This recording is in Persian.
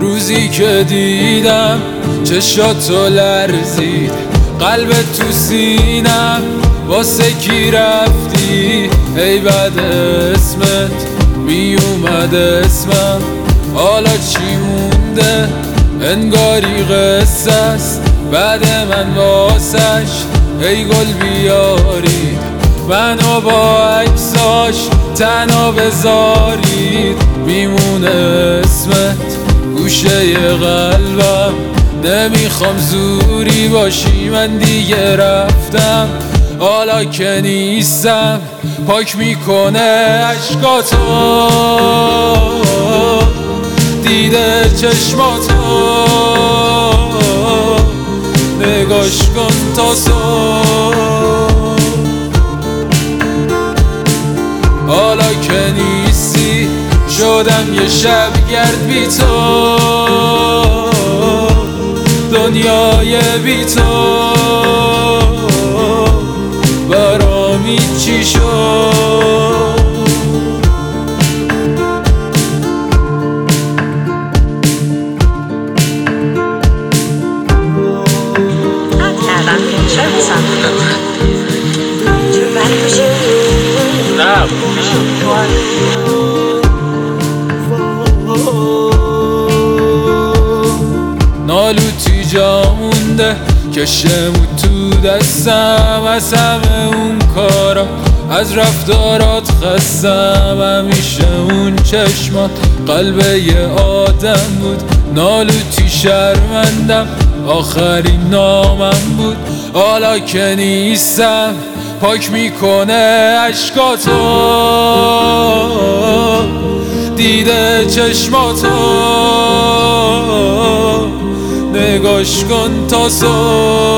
روزی که دیدم چشاتو لرزید، قلبت تو سینم واسه کی رفتی؟ ای بد اسمت میومد اسمم، حالا چی مونده؟ انگاری قصه است بعد من واسش. ای گل بیارید منو با عکساش تنها بذارید، میمونه اسمت گوشه قلبم. نمیخوام زوری باشی، من دیگه رفتم، حالا که نیستم پاک میکنه عشقاتو، دیده چشماتو نگاش کن تا صبح. حالا که نیستی شدم یه شبگرد بی تو، دنیای بی تو برام هیچی شد. نالوتی جا مونده که شمود تو دستم، از همه اون کارا از رفتارات خستم. همیشه اون چشمات قلب یه آدم بود، نالوتی شرمندم آخرین نامم بود. حالا که نیستم پاک میکنه عشقاتو، دیده چشماتو نگاش کن تا صبح.